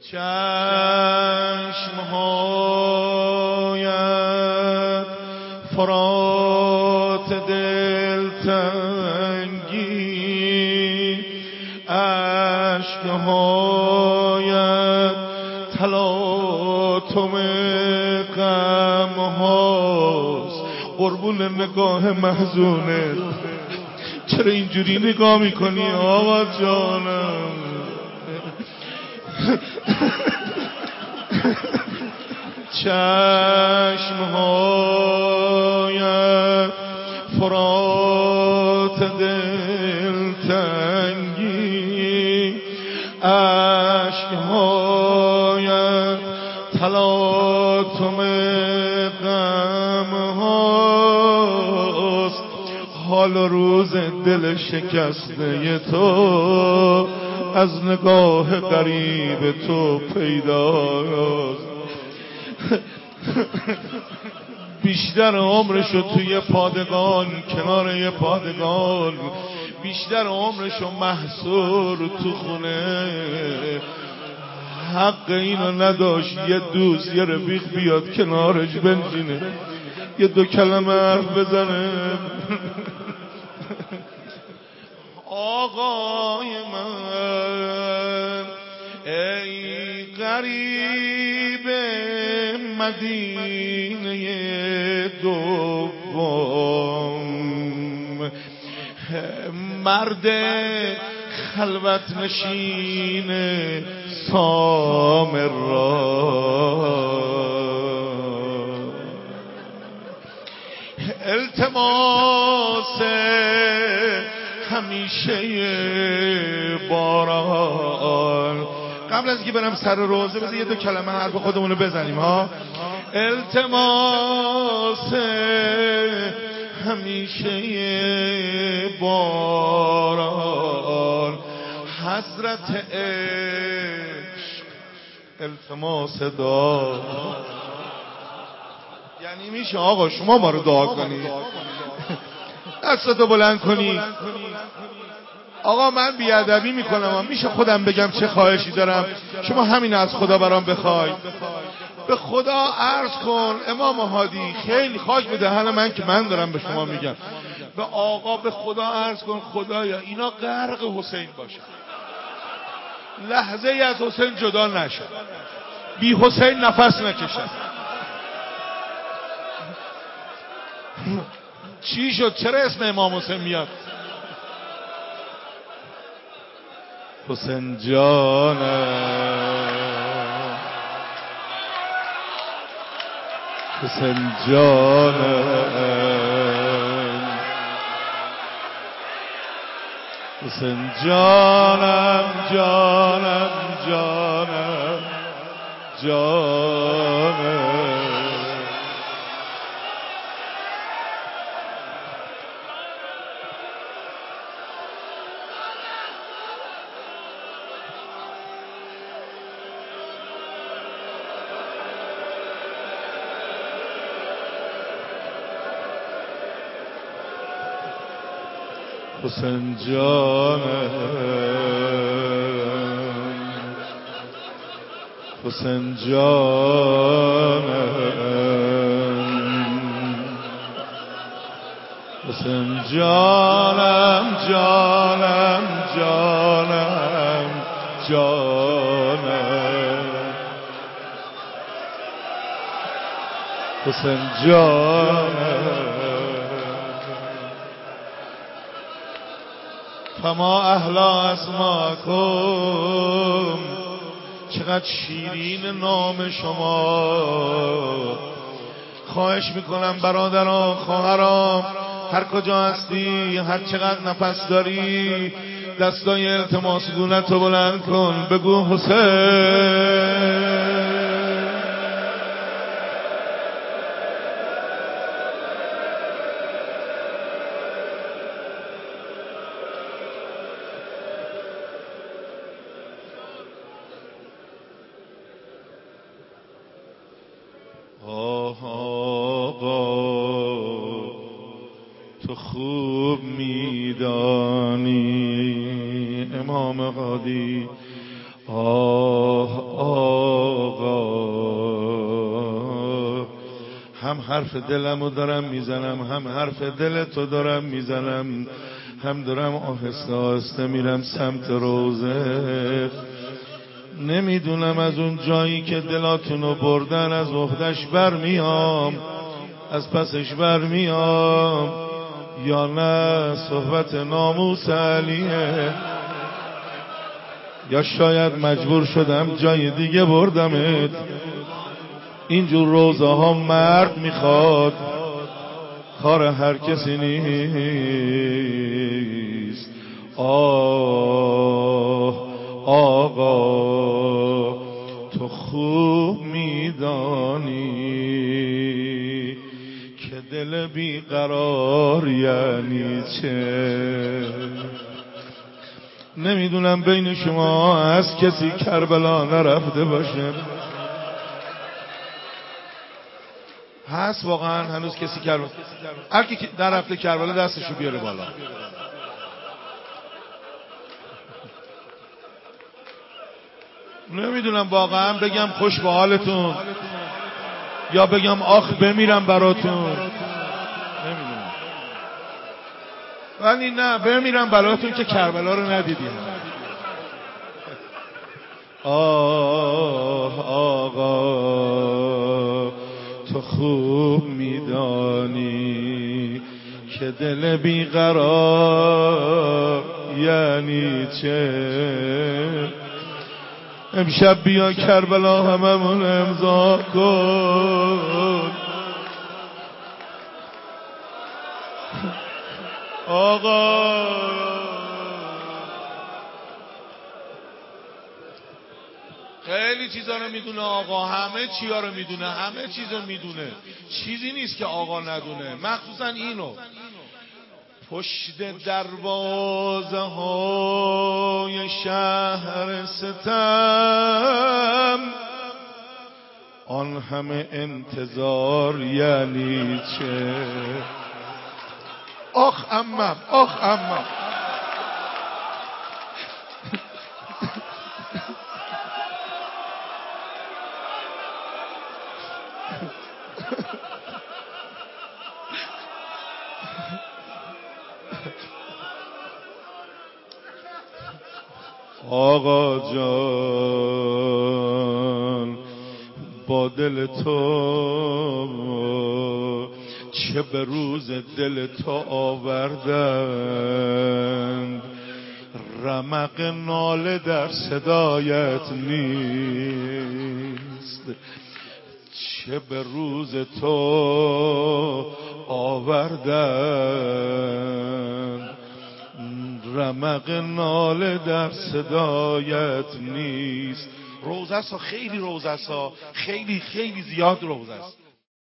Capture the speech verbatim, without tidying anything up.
چشمهایت فرات دلتنگی، اشکهایت تلاطم غمهاست. قربون نگاه محزونه، چرا اینجوری نگاه میکنی آقا جانم؟ چشمهایت فرات دلتنگی، اشکهایت تلاطم غمهاست. حال و روز دل شکسته تو از نگاه غریب تو پیداست. بیشتر عمرشو توی پادگان، کنار یه پادگان، بیشتر عمرشو محصور تو خونه. حق اینو نداشت یه دوست، یه رفیق بیاد کنارش بنشینه، یه دو کلمه حرف بزنه. آقای من ای غریب مدینه دوم، مرد خلوت نشین سامرا، التماس همیشه باران. قبل از اینکه برم سر روزه بذار یه دو کلمه حرف خودمونو بزنیم ها. التماس همیشه باران، حضرت عشق التماس دعا. یعنی میشه آقا شما ما رو دعا کنی، دستتو بلند کنی. آقا من بیادبی میکنم، میشه خودم بگم چه خواهشی دارم، شما همین از خدا برام بخوای. به خدا عرض کن امام هادی، خیلی خاک به دهن من که من دارم به شما میگم، به آقا به خدا عرض کن خدایا اینا غرق حسین باشه، لحظه ای از حسین جدا نشه، بی حسین نفس نکشن. چی شد؟ چرا اسم امام حسین میاد؟ حسین جانم، حسین جانم، حسین جانم، جانم جانم جانم. حسین جانم، حسین جانم، حسین جانم، جانم جانم جانم، حسین جانم. فما احلا اسماکم، چقدر شیرین نام شما. خواهش میکنم برادران، خواهران، هر کجا هستی، هر چقدر نفس داری، دستای التماس گونت رو بلند کن، بگو حسین. تو خوب میدانی امام هادی، آه آه حرف دلمو دارم میزنم، هم حرف دل تو دارم میزنم، هم دارم آهسته آهسته میرم سمت روزه. نمیدونم از اون جایی که دلاتونو بردن از عهدش برمیام، از پسش برمیام، یا نه صحبت ناموس علیه، یا شاید مجبور شدم جای دیگه بردمت. اینجور روزه ها مرد میخواد، کار هر کسی نیست. آه آقا تو خوب میدانی که دل بیقرار یعنی چه. نمیدونم بین شما از کسی کربلا نرفته باشه؟ هست واقعا هنوز کسی کربلا؟ هر کی در رفته کربلا دستشو بیاره بالا. نمیدونم واقعا بگم خوش به حالتون یا بگم آخ بمیرم براتون، نمیدونم، ولی نه بمیرم براتون که کربلا رو ندیدیم. آه آقا تو خوب میدانی که دل بیقرار یعنی چه. امشب بیا کربلا هممون امضا کن. آقا خیلی چیزا رو میدونه آقا، همه چیا رو میدونه، همه چیزو میدونه، چیزی نیست که آقا ندونه، مخصوصا اینو. پشت دروازه های شهر ستم آن همه انتظار یعنی چه. آخ امم، آخ امم. آقا جان با دل تو چه به روز دل تو آوردند، رمق ناله در صدایت نیست. چه به روز تو آوردند، رمق ناله در صدایت نیست. روزه ها خیلی روزه ها خیلی خیلی زیاد روزه است.